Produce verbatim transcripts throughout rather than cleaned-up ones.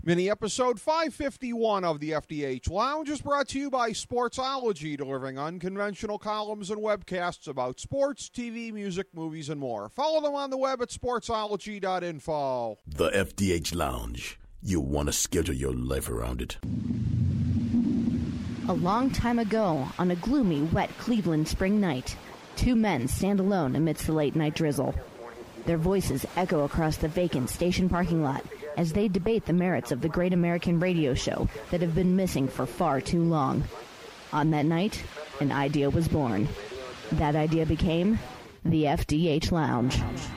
Mini episode five fifty-one of the F D H Lounge is brought to you by Sportsology, delivering unconventional columns and webcasts about sports, T V, music, movies, and more. Follow them on the web at sportsology dot info. The F D H Lounge. You'll want to schedule your life around it. A long time ago, on a gloomy, wet Cleveland spring night, two men stand alone amidst the late-night drizzle. Their voices echo across the vacant station parking lot as they debate the merits of the great American radio show that have been missing for far too long. On that night, an idea was born. That idea became the F D H Lounge.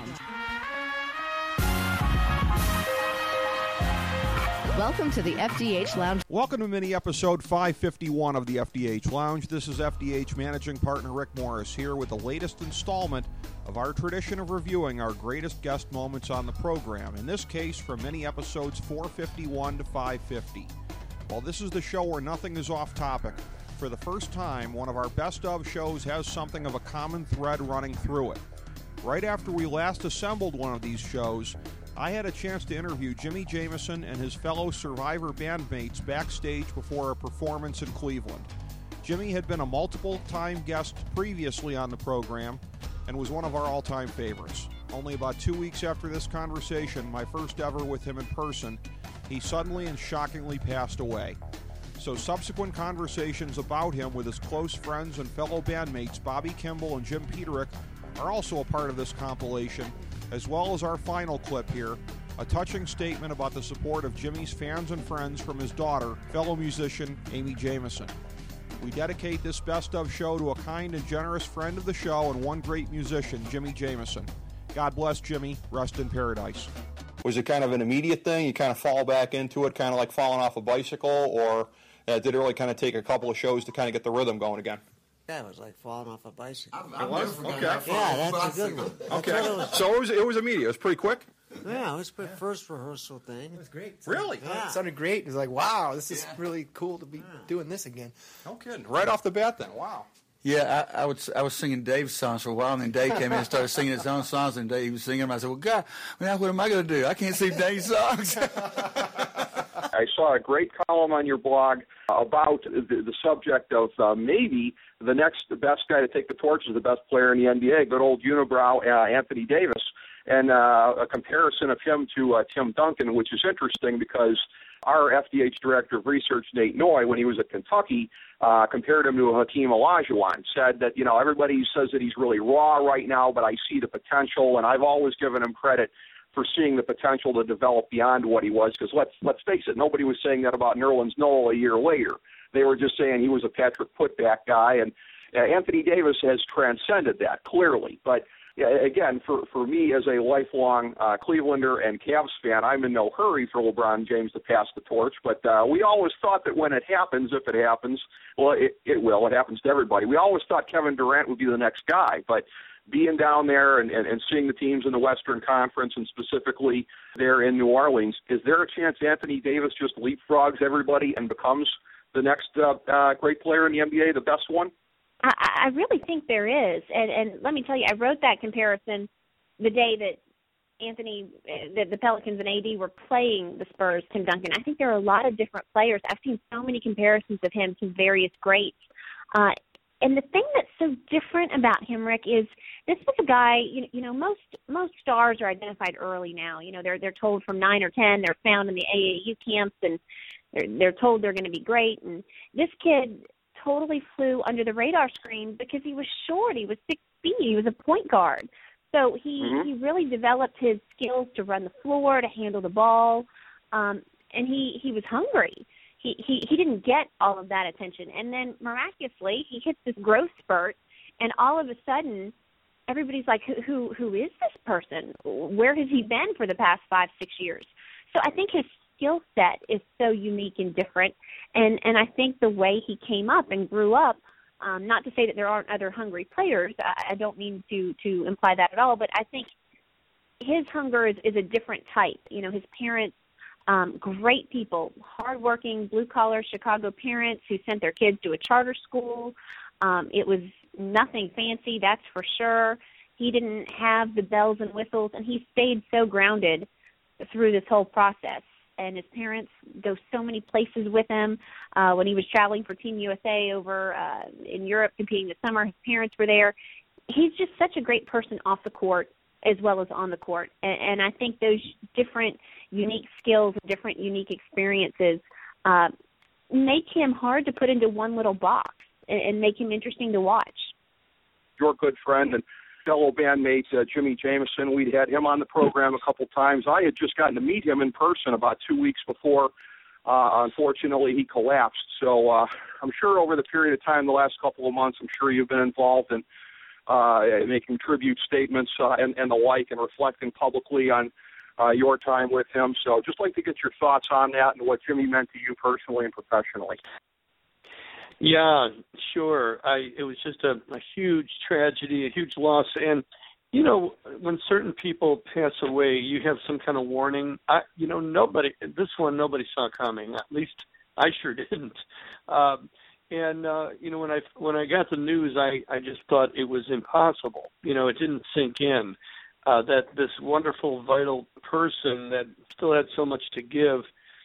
Welcome to the F D H Lounge. Welcome to mini episode five fifty-one of the F D H Lounge. This is F D H managing partner Rick Morris here with the latest installment of our tradition of reviewing our greatest guest moments on the program. In this case, from mini episodes four fifty-one to five fifty. While this is the show where nothing is off topic, for the first time, one of our best of shows has something of a common thread running through it. Right after we last assembled one of these shows, I had a chance to interview Jimmy Jamison and his fellow Survivor bandmates backstage before a performance in Cleveland. Jimmy had been a multiple-time guest previously on the program and was one of our all-time favorites. Only about two weeks after this conversation, my first ever with him in person, he suddenly and shockingly passed away. So subsequent conversations about him with his close friends and fellow bandmates Bobby Kimball and Jim Peterick are also a part of this compilation, as well as our final clip here, a touching statement about the support of Jimmy's fans and friends from his daughter, fellow musician Amy Jamison. We dedicate this best of show to a kind and generous friend of the show and one great musician, Jimmy Jamison. God bless Jimmy. Rest in paradise. Was it kind of an immediate thing? You kind of fall back into it, kind of like falling off a bicycle, or uh, did it really kind of take a couple of shows to kind of get the rhythm going again? Yeah, it was like falling off a bicycle. I've, I've it was? Okay. Yeah, that's a good one. That's okay. It was. So it was, it was immediate. It was pretty quick? Yeah, it was my first rehearsal thing. It was great. It really? Yeah. It sounded great. It was like, wow, this is yeah. really cool to be yeah. doing this again. No kidding. Right off the bat then. Wow. Yeah, I, I, would, I was singing Dave's songs for a while, and then Dave came in and started singing his own songs, and Dave was singing them. I said, well, God, now what am I going to do? I can't sing Dave's songs. I saw a great column on your blog about the, the subject of uh, maybe the next best guy to take the torch is the best player in the N B A, good old unibrow uh, Anthony Davis, and uh, a comparison of him to uh, Tim Duncan, which is interesting because our F D H Director of Research, Nate Noy, when he was at Kentucky, uh, compared him to Hakeem Olajuwon, said that, you know, everybody says that he's really raw right now, but I see the potential, and I've always given him credit for seeing the potential to develop beyond what he was, because let's let's face it, nobody was saying that about Nerlens Noel a year later. They were just saying he was a Patrick Putback guy, and uh, Anthony Davis has transcended that, clearly. But yeah, again, for, for me as a lifelong uh, Clevelander and Cavs fan, I'm in no hurry for LeBron James to pass the torch, but uh, we always thought that when it happens, if it happens, well, it, it will, it happens to everybody. We always thought Kevin Durant would be the next guy, but being down there and, and, and seeing the teams in the Western Conference and specifically there in New Orleans, is there a chance Anthony Davis just leapfrogs everybody and becomes the next uh, uh, great player in the N B A, the best one? I, I really think there is. And, and let me tell you, I wrote that comparison the day that Anthony, that the Pelicans and A D were playing the Spurs, Tim Duncan. I think there are a lot of different players. I've seen so many comparisons of him to various greats. Uh, And the thing that's so different about him, Rick, is this is a guy, you, you know, most most stars are identified early now. You know, they're they're told from nine or ten, they're found in the A A U camps, and they're, they're told they're going to be great. And this kid totally flew under the radar screen because he was short. He was six feet. He was a point guard. So he, mm-hmm. he really developed his skills to run the floor, to handle the ball, um, and he, he was hungry. He, he he didn't get all of that attention. And then miraculously, he hits this growth spurt, and all of a sudden, everybody's like, who, who who is this person? Where has he been for the past five, six years? So I think his skill set is so unique and different. And, and I think the way he came up and grew up, um, not to say that there aren't other hungry players. I, I don't mean to, to imply that at all, but I think his hunger is, is a different type. You know, his parents, Um, great people, hardworking, blue-collar Chicago parents who sent their kids to a charter school. Um, it was nothing fancy, that's for sure. He didn't have the bells and whistles, and he stayed so grounded through this whole process. and his parents go so many places with him. Uh, when he was traveling for Team U S A over uh, in Europe competing this summer, his parents were there. He's just such a great person off the court as well as on the court. And, and I think those different unique skills and different unique experiences uh, make him hard to put into one little box and, and make him interesting to watch. Your good friend and fellow bandmate uh, Jimmy Jamison, we'd had him on the program a couple times. I had just gotten to meet him in person about two weeks before. Uh, unfortunately, he collapsed. So uh, I'm sure over the period of time, the last couple of months, I'm sure you've been involved in uh, making tribute statements uh, and, and the like, and reflecting publicly on uh, your time with him. So just like to get your thoughts on that and what Jimmy meant to you personally and professionally. Yeah, sure. I it was just a, a huge tragedy, a huge loss. And, you know, when certain people pass away, you have some kind of warning. I, you know, nobody, this one nobody saw coming. At least I sure didn't. Um, and, uh, you know, when I, when I got the news, I, I just thought it was impossible. You know, it didn't sink in uh, that this wonderful, vital person that still had so much to give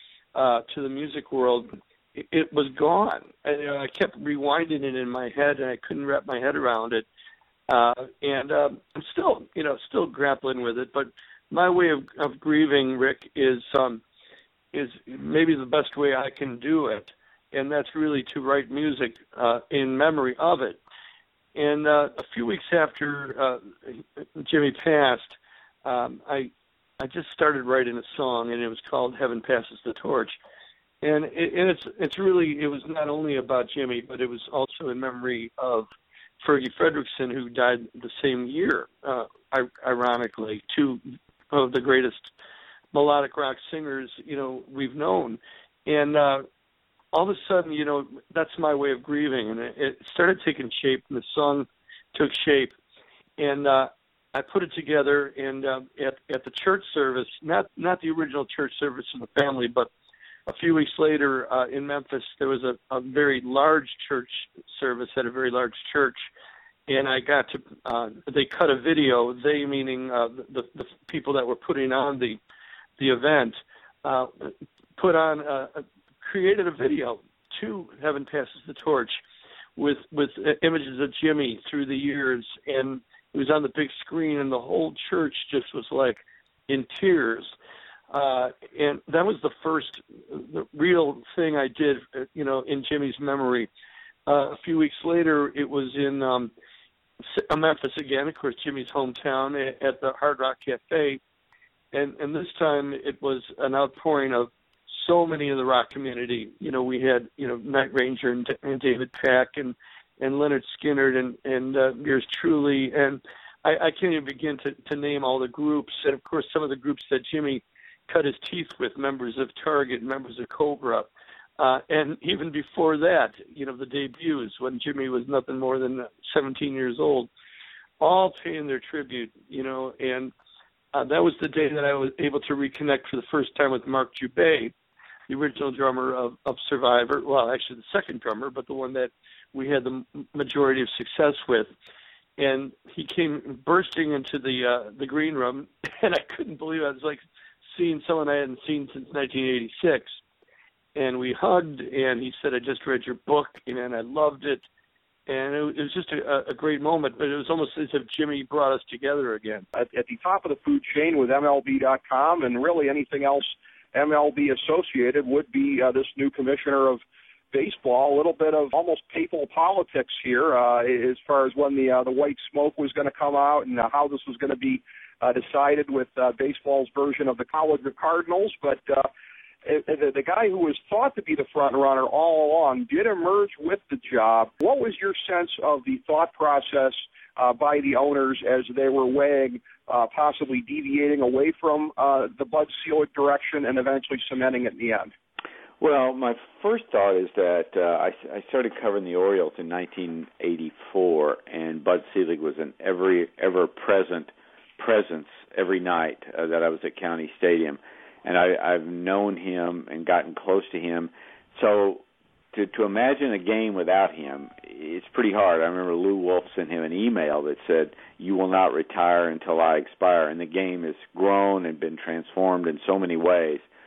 uh, to the music world, it, it was gone. And, you know, I kept rewinding it in my head, and I couldn't wrap my head around it. Uh, and uh, I'm still, you know, still grappling with it. But my way of, of grieving, Rick, is um, is maybe the best way I can do it, and that's really to write music uh, in memory of it. And uh, a few weeks after uh, Jimmy passed, um, I I just started writing a song, and it was called "Heaven Passes the Torch." And, it, and it's it's really it was not only about Jimmy, but it was also in memory of Fergie Fredrickson, who died the same year, uh, ironically, two of the greatest melodic rock singers, you know, we've known. And uh, all of a sudden, you know, that's my way of grieving. And it, it started taking shape, and the song took shape. And uh, I put it together, and uh, at, at the church service, not, not the original church service of the family, but a few weeks later uh, in Memphis, there was a, a very large church service at a very large church, and I got to, uh, they cut a video, they meaning uh, the, the people that were putting on the the event, uh, put on, uh, created a video to Heaven Passes the Torch with, with images of Jimmy through the years, and it was on the big screen, and the whole church just was like in tears. Uh, and that was the first the real thing I did, you know, in Jimmy's memory. Uh, a few weeks later, it was in um, Memphis again, of course, Jimmy's hometown, at the Hard Rock Cafe. And, and this time it was an outpouring of so many in the rock community. You know, we had, you know, Night Ranger and, and David Pack and, and Leonard Skinner and, and uh, yours truly. And I, I can't even begin to, to name all the groups. And, of course, some of the groups that Jimmy cut his teeth with, members of Target, members of Cobra. Uh, and even before that, you know, the debuts when Jimmy was nothing more than seventeen years old, all paying their tribute, you know, and uh, that was the day that I was able to reconnect for the first time with Mark Jubé, the original drummer of, of Survivor. Well, actually the second drummer, but the one that we had the majority of success with. And he came bursting into the uh, the green room, and I couldn't believe it. I was like seeing someone I hadn't seen since nineteen eighty-six. And we hugged, and he said, I just read your book, and I loved it. And it was just a, a great moment, but it was almost as if Jimmy brought us together again. At, at the top of the food chain with M L B dot com, and really anything else M L B associated, would be uh, this new commissioner of baseball. A little bit of almost papal politics here uh, as far as when the uh, the white smoke was going to come out and uh, how this was going to be uh, decided with uh, baseball's version of the College of Cardinals. But uh, the, the guy who was thought to be the front runner all along did emerge with the job. What was your sense of the thought process uh, by the owners as they were weighing uh, possibly deviating away from uh, the Bud Selig direction and eventually cementing it in the end? Well, my first thought is that uh, I, I started covering the Orioles in nineteen eighty-four, and Bud Selig was an every ever-present presence every night uh, that I was at County Stadium. And I, I've known him and gotten close to him. So to, to imagine a game without him, it's pretty hard. I remember Lou Wolf sent him an email that said, you will not retire until I expire. And the game has grown and been transformed in so many ways.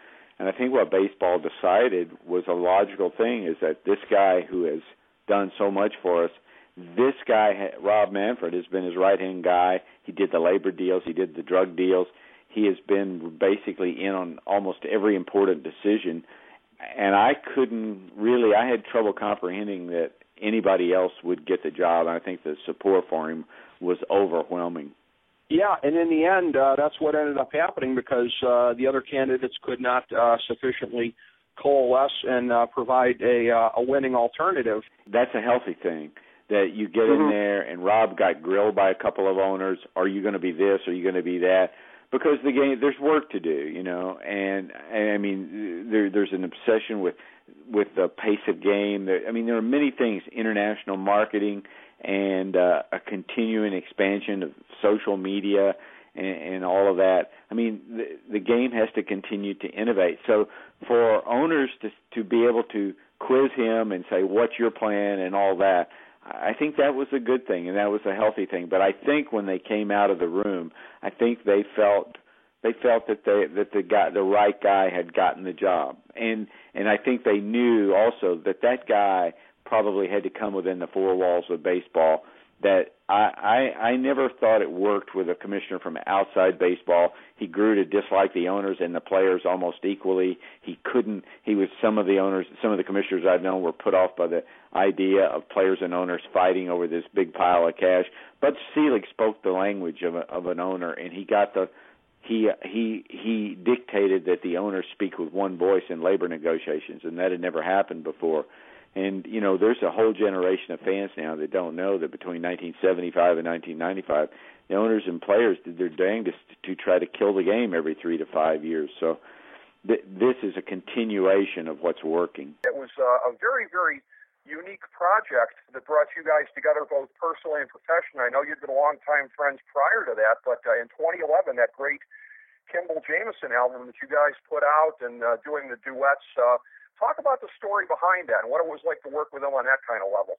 And I think what baseball decided was a logical thing is that this guy who has done so much for us, this guy, Rob Manfred, has been his right-hand guy. He did the labor deals. He did the drug deals. He has been basically in on almost every important decision. And I couldn't really, I had trouble comprehending that anybody else would get the job. And I think the support for him was overwhelming. Yeah, and in the end, uh, that's what ended up happening because uh, the other candidates could not uh, sufficiently coalesce and uh, provide a, uh, a winning alternative. That's a healthy thing, that you get mm-hmm. in there, and Rob got grilled by a couple of owners. Are you going to be this? Are you going to be that? Because the game, there's work to do, you know. And, and I mean, there, there's an obsession with with the pace of game. There, I mean, there are many things, international marketing, and uh, a continuing expansion of social media and, and all of that. I mean, the, the game has to continue to innovate. So for owners to to be able to quiz him and say, what's your plan and all that, I think that was a good thing and that was a healthy thing. But I think when they came out of the room, I think they felt they felt that they that the guy the right guy had gotten the job. And and I think they knew also that that guy probably had to come within the four walls of baseball. That I, I I never thought it worked with a commissioner from outside baseball. He grew to dislike the owners and the players almost equally. He couldn't. He was some of the owners, some of the commissioners I've known were put off by the idea of players and owners fighting over this big pile of cash. Bud Selig spoke the language of a, of an owner, and he got the he he he dictated that the owners speak with one voice in labor negotiations, and that had never happened before. And, you know, there's a whole generation of fans now that don't know that between nineteen seventy-five and nineteen ninety-five, the owners and players did their dangest to try to kill the game every three to five years. So th- this is a continuation of what's working. It was uh, a very, very unique project that brought you guys together both personally and professionally. I know you'd been longtime friends prior to that, but uh, in twenty eleven, that great Kimball Jamison album that you guys put out and uh, doing the duets, uh, talk about the story behind that and what it was like to work with them on that kind of level.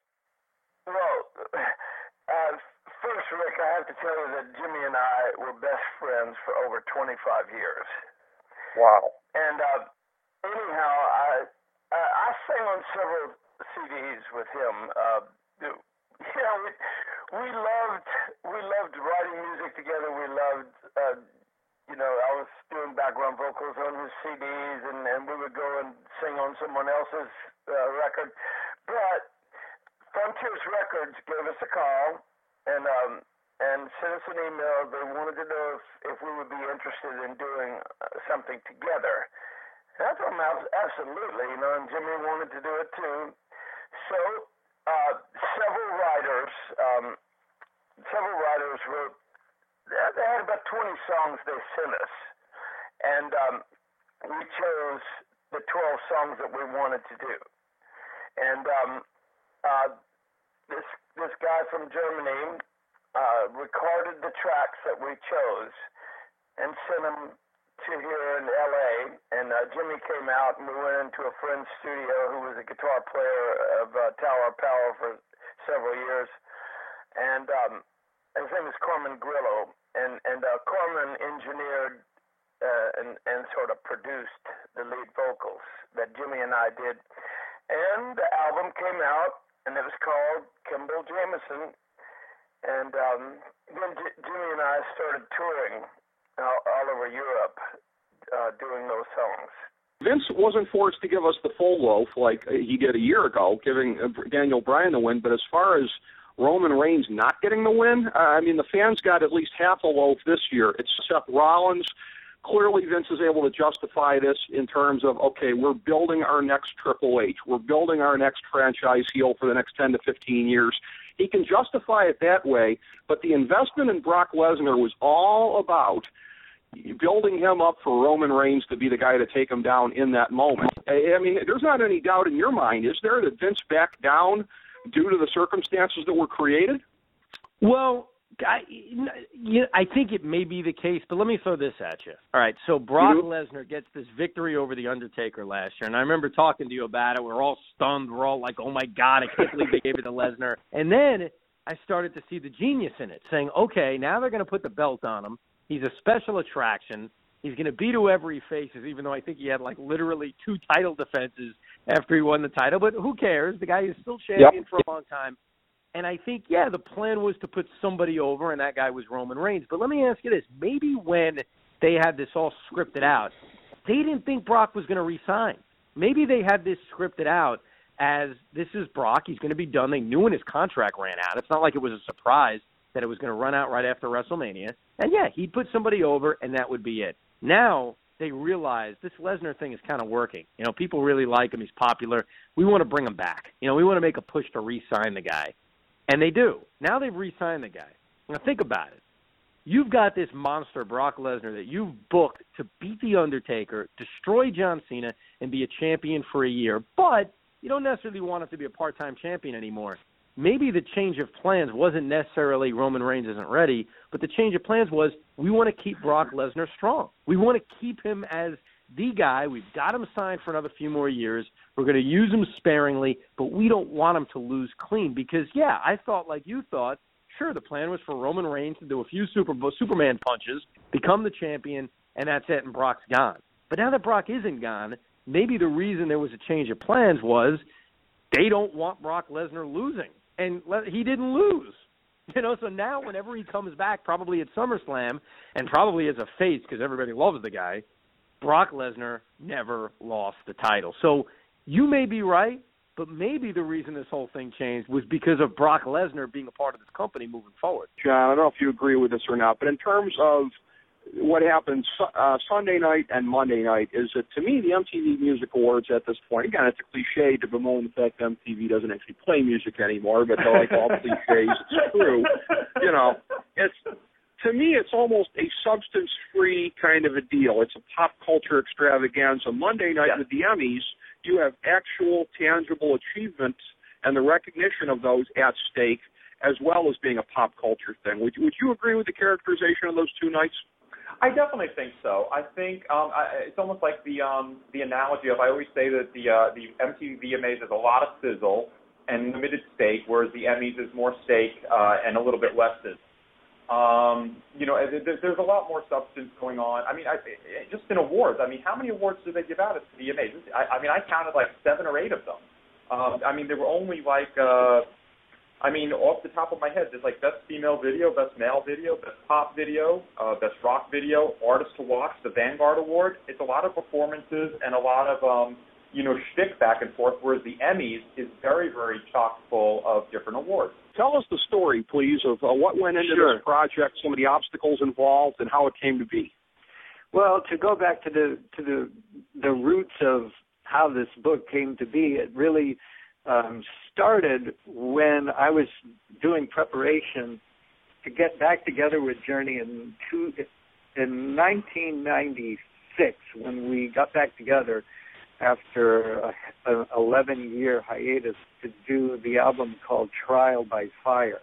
Well, uh, first, Rick, I have to tell you that Jimmy and I were best friends for over twenty-five years. Wow. And uh, anyhow, I, I I sang on several C Ds with him. Uh, you know, we, we loved we loved writing music together. We loved. Uh, You know, I was doing background vocals on his C Ds, and, and we would go and sing on someone else's uh, record. But Frontiers Records gave us a call and um, and sent us an email. They wanted to know if, if we would be interested in doing uh, something together. And I told them absolutely, you know, and Jimmy wanted to do it too. So uh, several writers, um, several writers wrote. They had about twenty songs they sent us, and um, we chose the twelve songs that we wanted to do. And um, uh, this this guy from Germany uh, recorded the tracks that we chose and sent them to here in L A. And uh, Jimmy came out, and we went into a friend's studio who was a guitar player of uh, Tower of Power for several years, and um, his name is Corman Grillo, and and uh, Corman engineered uh, and and sort of produced the lead vocals that Jimmy and I did, and the album came out, and it was called Kimball Jamison, and um, then J- Jimmy and I started touring all, all over Europe, uh, doing those songs. Vince wasn't forced to give us the full loaf like he did a year ago, giving Daniel Bryan the win, but as far as Roman Reigns not getting the win, uh, I mean, the fans got at least half a loaf this year. It's Seth Rollins. Clearly, Vince is able to justify this in terms of, okay, we're building our next Triple H. We're building our next franchise heel for the next ten to fifteen years. He can justify it that way, but the investment in Brock Lesnar was all about building him up for Roman Reigns to be the guy to take him down in that moment. I mean, there's not any doubt in your mind, is there, that Vince backed down due to the circumstances that were created? Well, I, you, I think it may be the case, but let me throw this at you. All right, so Brock mm-hmm. Lesnar gets this victory over The Undertaker last year, and I remember talking to you about it. We were all stunned. We're all like, oh, my God, I can't believe they gave it to Lesnar. And then I started to see the genius in it, saying, okay, now they're going to put the belt on him. He's a special attraction. He's going to beat whoever he faces, even though I think he had like literally two title defenses after he won the title. But who cares? The guy is still champion yep. for a long time. And I think, yeah, the plan was to put somebody over, and that guy was Roman Reigns. But let me ask you this. Maybe when they had this all scripted out, they didn't think Brock was going to re-sign. Maybe they had this scripted out as this is Brock. He's going to be done. They knew when his contract ran out. It's not like it was a surprise that it was going to run out right after WrestleMania. And, yeah, he'd put somebody over, and that would be it. Now they realize this Lesnar thing is kind of working. You know, people really like him. He's popular. We want to bring him back. You know, we want to make a push to re-sign the guy. And they do. Now they've re-signed the guy. Now think about it. You've got this monster, Brock Lesnar, that you've booked to beat The Undertaker, destroy John Cena, and be a champion for a year. But you don't necessarily want him to be a part-time champion anymore. Maybe the change of plans wasn't necessarily Roman Reigns isn't ready, but the change of plans was we want to keep Brock Lesnar strong. We want to keep him as the guy. We've got him signed for another few more years. We're going to use him sparingly, but we don't want him to lose clean because, yeah, I thought like you thought, sure, the plan was for Roman Reigns to do a few Super Superman punches, become the champion, and that's it, and Brock's gone. But now that Brock isn't gone, maybe the reason there was a change of plans was they don't want Brock Lesnar losing. And he didn't lose, you know. So now, whenever he comes back, probably at SummerSlam, and probably as a face because everybody loves the guy, Brock Lesnar never lost the title. So you may be right, but maybe the reason this whole thing changed was because of Brock Lesnar being a part of this company moving forward. John, I don't know if you agree with this or not, but in terms of what happened uh, Sunday night and Monday night is that, to me, the M T V Music Awards at this point, again, it's a cliche to bemoan the fact that M T V doesn't actually play music anymore, but like all cliches, it's true. You know, it's to me, it's almost a substance-free kind of a deal. It's a pop culture extravaganza. Monday night yeah. with the Emmys, you have actual, tangible achievements and the recognition of those at stake, as well as being a pop culture thing. Would, would you agree with the characterization of those two nights? I definitely think so. I think um, I, it's almost like the um, the analogy of I always say that the uh, the M T V V M As is a lot of sizzle and limited steak, whereas the Emmys is more steak uh, and a little bit less sizzle. Um, you know, there, there's a lot more substance going on. I mean, I, just in awards. I mean, how many awards do they give out at the V M As? I, I mean, I counted like seven or eight of them. Um, I mean, there were only like. Uh, I mean, off the top of my head, there's like Best Female Video, Best Male Video, Best Pop Video, uh, Best Rock Video, Artist to Watch, the Vanguard Award. It's a lot of performances and a lot of, um, you know, shtick back and forth, whereas the Emmys is very, very chock full of different awards. Tell us the story, please, of uh, what went into sure. this project, some of the obstacles involved, and how it came to be. Well, to go back to the to the the roots of how this book came to be, it really um, started when I was doing preparation to get back together with Journey in two, in nineteen ninety-six, when we got back together after a, an eleven-year hiatus to do the album called Trial by Fire.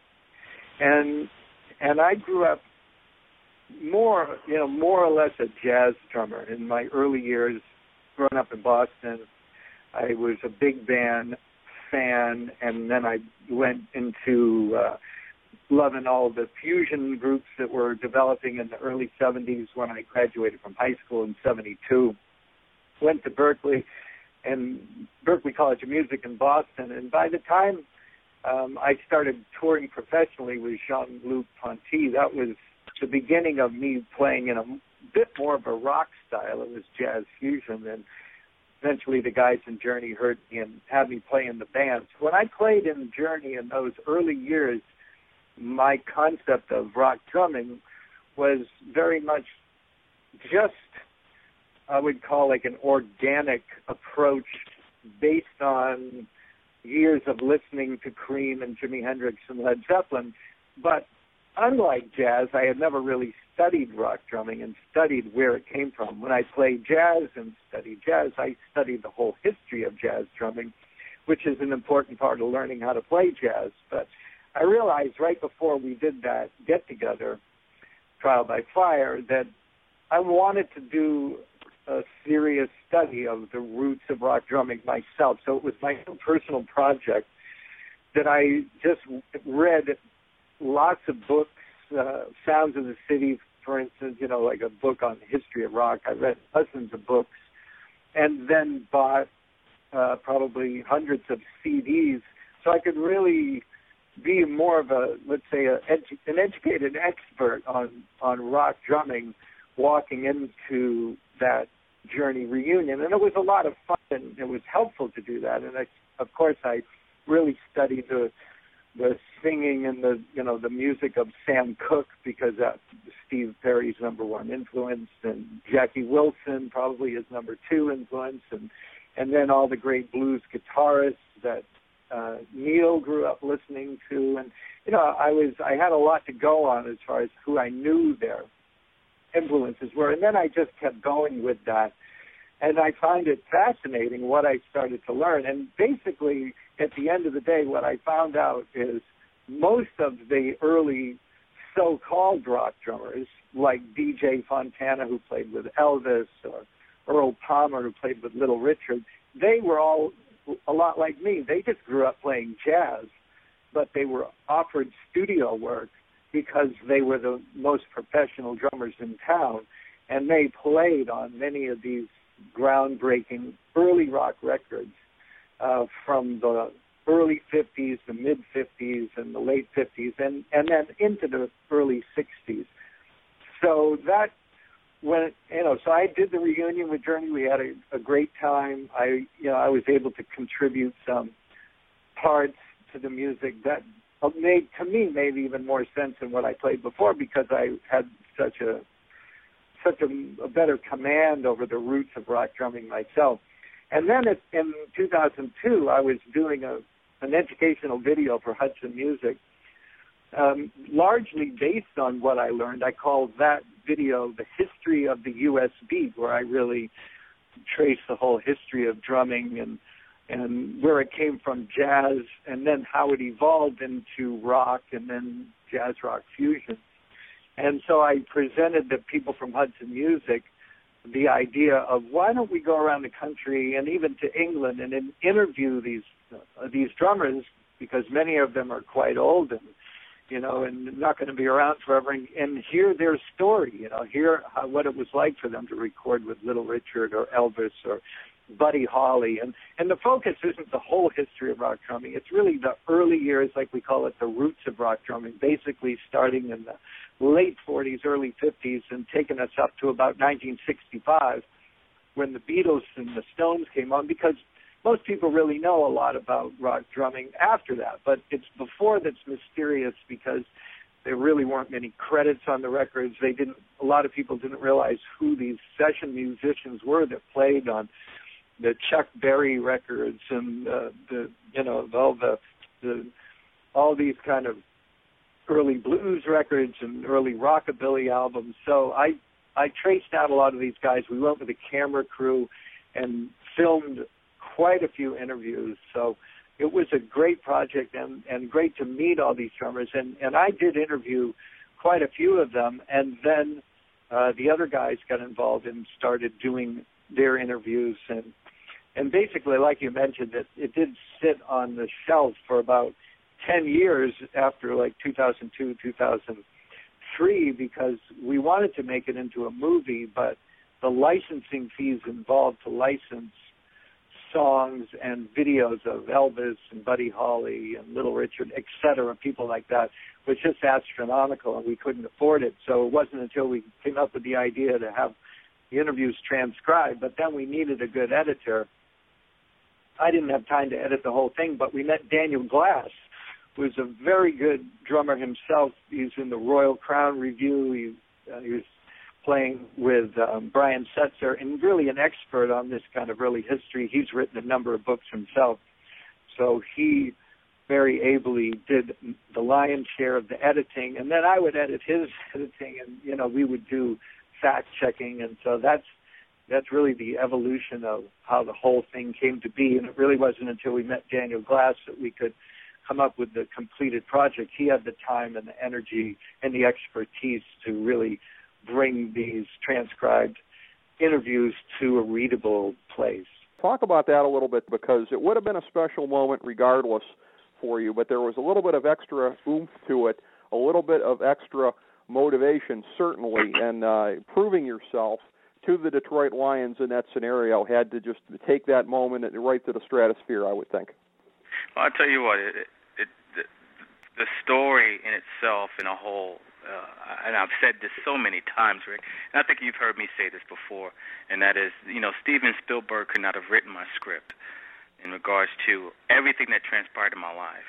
And and I grew up more, you know, more or less a jazz drummer. In my early years, growing up in Boston, I was a big band fan, and then I went into uh, loving all the fusion groups that were developing in the early seventies when I graduated from high school in seventy-two. Went to Berkeley and Berklee College of Music in Boston, and by the time um, I started touring professionally with Jean-Luc Ponty, that was the beginning of me playing in a bit more of a rock style. It was jazz fusion, and eventually the guys in Journey heard me and had me play in the bands. When I played in Journey in those early years, my concept of rock drumming was very much just, I would call like an organic approach based on years of listening to Cream and Jimi Hendrix and Led Zeppelin. But unlike jazz, I had never really studied rock drumming and studied where it came from. When I played jazz and studied jazz, I studied the whole history of jazz drumming, which is an important part of learning how to play jazz. But I realized right before we did that get-together, Trial by Fire, that I wanted to do a serious study of the roots of rock drumming myself. So it was my own personal project that I just read lots of books, uh, Sounds of the City for instance, you know, like a book on the history of rock. I read dozens of books and then bought uh, probably hundreds of C Ds so I could really be more of a, let's say, a edu- an educated expert on, on rock drumming walking into that Journey reunion. And it was a lot of fun, and it was helpful to do that. And, I, of course, I really studied the the singing and the, you know, the music of Sam Cooke, because that's Steve Perry's number one influence, and Jackie Wilson probably his number two influence, and and then all the great blues guitarists that uh, Neil grew up listening to. And, you know, I was I had a lot to go on as far as who I knew their influences were. And then I just kept going with that. And I find it fascinating what I started to learn. And basically, at the end of the day, what I found out is most of the early so-called rock drummers, like D J Fontana, who played with Elvis, or Earl Palmer, who played with Little Richard, they were all a lot like me. They just grew up playing jazz, but they were offered studio work because they were the most professional drummers in town, and they played on many of these groundbreaking early rock records uh, from the early fifties, the mid-fifties, and the late fifties, and, and then into the early sixties. So that, when you know, so I did the reunion with Journey. We had a, a great time. I, you know, I was able to contribute some parts to the music that made, to me, made even more sense than what I played before, because I had such a such a, a better command over the roots of rock drumming myself. And then it, in two thousand two, I was doing a, an educational video for Hudson Music, um, largely based on what I learned. I called that video The History of the U S Beat, where I really traced the whole history of drumming and and where it came from, jazz, and then how it evolved into rock and then jazz rock fusion. And so I presented the people from Hudson Music the idea of, why don't we go around the country and even to England and then interview these uh, these drummers, because many of them are quite old and, you know, and not going to be around forever, and, and hear their story, you know, hear how, what it was like for them to record with Little Richard or Elvis or Buddy Holly. And, and the focus isn't the whole history of rock drumming. It's really the early years, like we call it, the roots of rock drumming, basically starting in the late forties, early fifties, and taking us up to about nineteen sixty-five, when the Beatles and the Stones came on, because most people really know a lot about rock drumming after that, but it's before that's mysterious, because there really weren't many credits on the records. They didn't. A lot of people didn't realize who these session musicians were that played on the Chuck Berry records and uh, the you know all the the all these kind of early blues records and early rockabilly albums. So I I traced out a lot of these guys. We went with a camera crew and filmed quite a few interviews. So it was a great project, and, and great to meet all these drummers. And, and I did interview quite a few of them, and then uh, the other guys got involved and started doing their interviews. And and basically, like you mentioned, it, it did sit on the shelf for about ten years after like two thousand two, two thousand three, because we wanted to make it into a movie, but the licensing fees involved to license songs and videos of Elvis and Buddy Holly and Little Richard, et cetera, people like that, was just astronomical, and we couldn't afford it. So it wasn't until we came up with the idea to have the interviews transcribed, but then we needed a good editor. I didn't have time to edit the whole thing, but we met Daniel Glass, who's a very good drummer himself. He's in the Royal Crown Review. He, uh, he was playing with um, Brian Setzer, and really an expert on this kind of early history. He's written a number of books himself. So he very ably did the lion's share of the editing, and then I would edit his editing, and, you know, we would do fact-checking. And so that's that's really the evolution of how the whole thing came to be. And it really wasn't until we met Daniel Glass that we could come up with the completed project. He had the time and the energy and the expertise to really bring these transcribed interviews to a readable place. Talk about that a little bit, because it would have been a special moment regardless for you, but there was a little bit of extra oomph to it, a little bit of extra motivation, certainly, and uh, proving yourself to the Detroit Lions in that scenario had to just take that moment right to the stratosphere, I would think. Well, I'll tell you what, it, it, the, the story in itself in a whole, uh, and I've said this so many times, Rick, and I think you've heard me say this before, and that is, you know, Steven Spielberg could not have written my script in regards to everything that transpired in my life,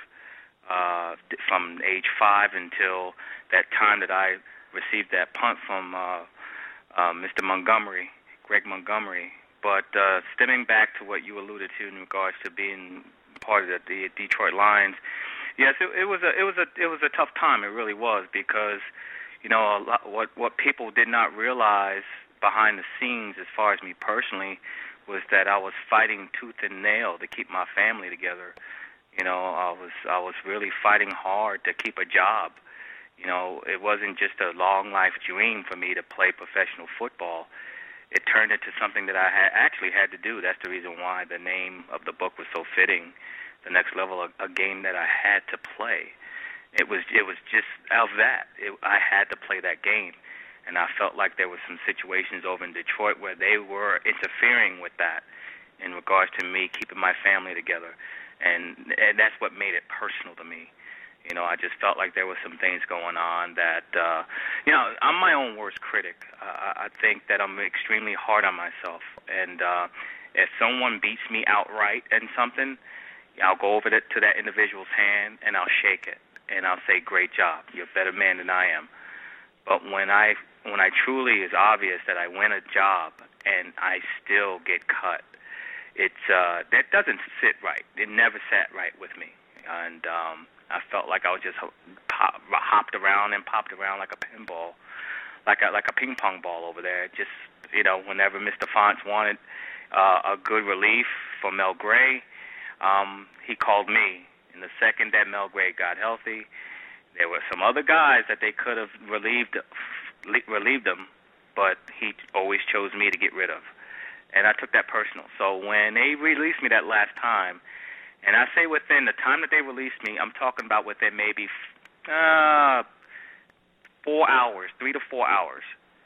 uh, from age five until that time that I received that punt from uh, uh, Mister Montgomery, Greg Montgomery. But uh, stemming back to what you alluded to in regards to being part of the, the Detroit Lions, yes, it, it was a it was a it was a tough time. It really was, because you know a lot, what what people did not realize behind the scenes, as far as me personally, was that I was fighting tooth and nail to keep my family together. You know, I was I was really fighting hard to keep a job. You know, it wasn't just a long life dream for me to play professional football. It turned into something that I had actually had to do. That's the reason why the name of the book was so fitting. The Next Level, a, a game that I had to play. It was it was just of that. It, I had to play that game. And I felt like there were some situations over in Detroit where they were interfering with that in regards to me keeping my family together. And, and that's what made it personal to me. You know, I just felt like there were some things going on that, uh, you know, I'm my own worst critic. Uh, I think that I'm extremely hard on myself. And uh, if someone beats me outright in something, I'll go over to, to that individual's hand and I'll shake it. And I'll say, great job. You're a better man than I am. But when I when I truly is obvious that I win a job and I still get cut, it's uh, that doesn't sit right. It never sat right with me, and um, I felt like I was just hop, hopped around and popped around like a pinball, like a like a ping pong ball over there. Just you know, whenever Mister Fonts wanted uh, a good relief for Mel Gray, um, he called me. And the second that Mel Gray got healthy, there were some other guys that they could have relieved relieved them, but he always chose me to get rid of. And I took that personal. So when they released me that last time, and I say within the time that they released me, I'm talking about within maybe uh, four hours, three to four hours,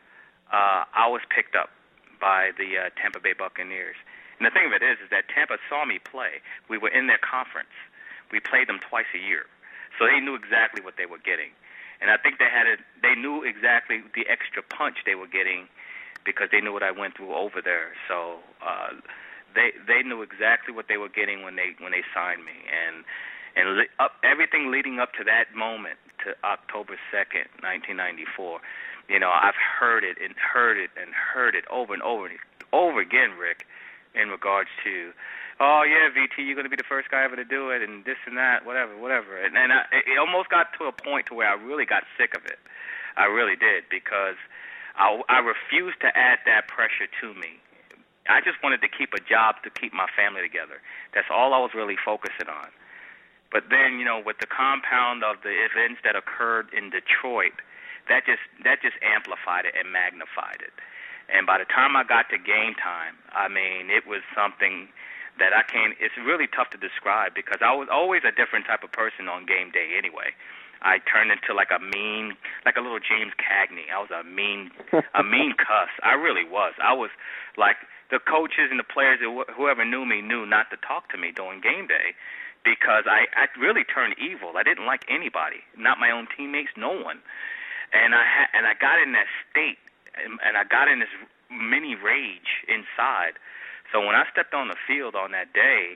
uh, I was picked up by the uh, Tampa Bay Buccaneers. And the thing of it is, is that Tampa saw me play. We were in their conference. We played them twice a year. So they knew exactly what they were getting. And I think they had a, they knew exactly the extra punch they were getting because they knew what I went through over there. So uh, they they knew exactly what they were getting when they when they signed me. And and li- up, everything leading up to that moment, to October second, nineteen ninety-four, you know, I've heard it and heard it and heard it over and over and over again, Rick, in regards to, oh, yeah, V T, you're going to be the first guy ever to do it, and this and that, whatever, whatever. And, and I, it almost got to a point to where I really got sick of it. I really did, because I, I refused to add that pressure to me. I just wanted to keep a job to keep my family together. That's all I was really focusing on. But then, you know, with the compound of the events that occurred in Detroit, that just that just amplified it and magnified it. And by the time I got to game time, I mean, it was something that I can't, it's really tough to describe, because I was always a different type of person on game day anyway. I turned into like a mean, like a little James Cagney. I was a mean, a mean cuss. I really was. I was like, the coaches and the players, whoever knew me, knew not to talk to me during game day, because I, I really turned evil. I didn't like anybody, not my own teammates, no one. And I ha- and I got in that state, and, and I got in this mini rage inside. So when I stepped on the field on that day,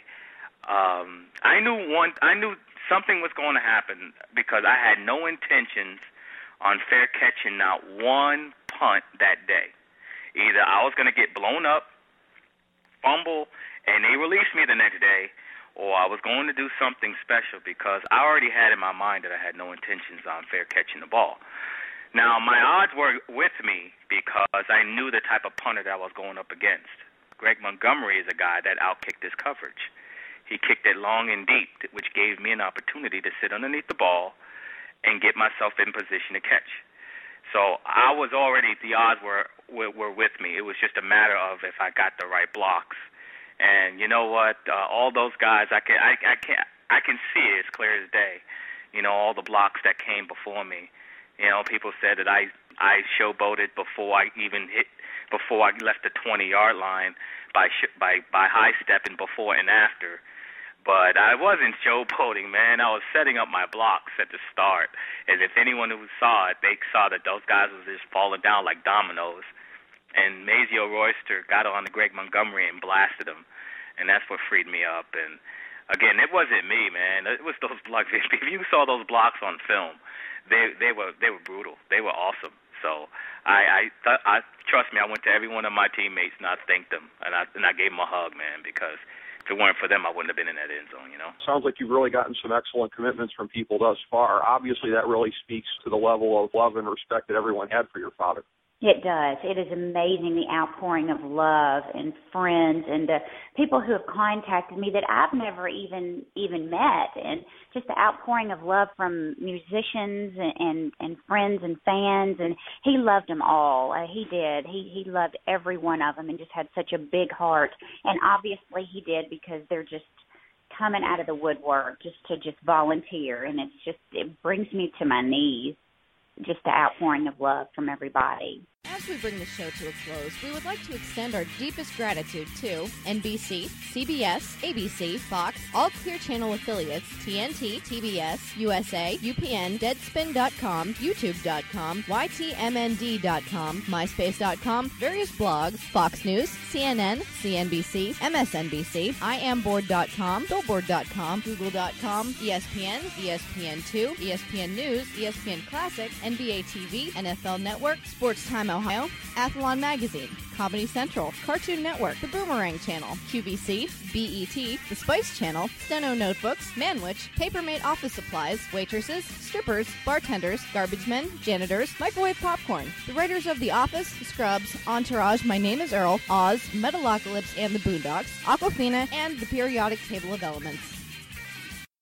um, I knew one. I knew something was going to happen, because I had no intentions on fair catching not one punt that day. Either I was going to get blown up, fumble, and they released me the next day, or I was going to do something special, because I already had in my mind that I had no intentions on fair catching the ball. Now, my odds were with me, because I knew the type of punter that I was going up against. Greg Montgomery is a guy that outkicked his coverage. He kicked it long and deep, which gave me an opportunity to sit underneath the ball and get myself in position to catch. So I was already, the odds were, were, were with me. It was just a matter of if I got the right blocks. And you know what? Uh, all those guys, I can, I, I can, I can see it as clear as day. You know, all the blocks that came before me. You know, people said that I I showboated before I even hit, before I left the twenty-yard line by sh- by by high stepping before and after. But I wasn't showboating, man. I was setting up my blocks at the start, and if anyone who saw it, they saw that those guys was just falling down like dominoes. And Mazio Royster got on to Greg Montgomery and blasted him, and that's what freed me up. And again, it wasn't me, man. It was those blocks. If you saw those blocks on film, they they were they were brutal. They were awesome. So I I, th- I trust me. I went to every one of my teammates and I thanked them, and I and I gave them a hug, man, because if it weren't for them, I wouldn't have been in that end zone, you know. Sounds like you've really gotten some excellent commitments from people thus far. Obviously, that really speaks to the level of love and respect that everyone had for your father. It does. It is amazing, the outpouring of love and friends and uh, people who have contacted me that I've never even even met, and just the outpouring of love from musicians and, and, and friends and fans. And he loved them all. Uh, he did. He he loved every one of them and just had such a big heart. And obviously he did, because they're just coming out of the woodwork just to just volunteer. And it's just, it brings me to my knees, just the outpouring of love from everybody. As we bring the show to a close, we would like to extend our deepest gratitude to N B C, C B S, A B C, Fox, all Clear Channel affiliates, T N T, T B S, U S A, U P N, Deadspin dot com, YouTube dot com, Y T M N D dot com, MySpace dot com, various blogs, Fox News, C N N, C N B C, M S N B C, I am board dot com, Billboard dot com, Google dot com, E S P N, E S P N two, E S P N News, E S P N Classic, N B A T V, N F L Network, Sports Time Ohio, Athlon Magazine, Comedy Central, Cartoon Network, The Boomerang Channel, Q V C, B E T, The Spice Channel, Steno Notebooks, Manwich, Papermate Office Supplies, waitresses, strippers, bartenders, garbage men, janitors, microwave popcorn, the writers of The Office, Scrubs, Entourage, My Name is Earl, Oz, Metalocalypse and the Boondocks, Aquafina, and The Periodic Table of Elements.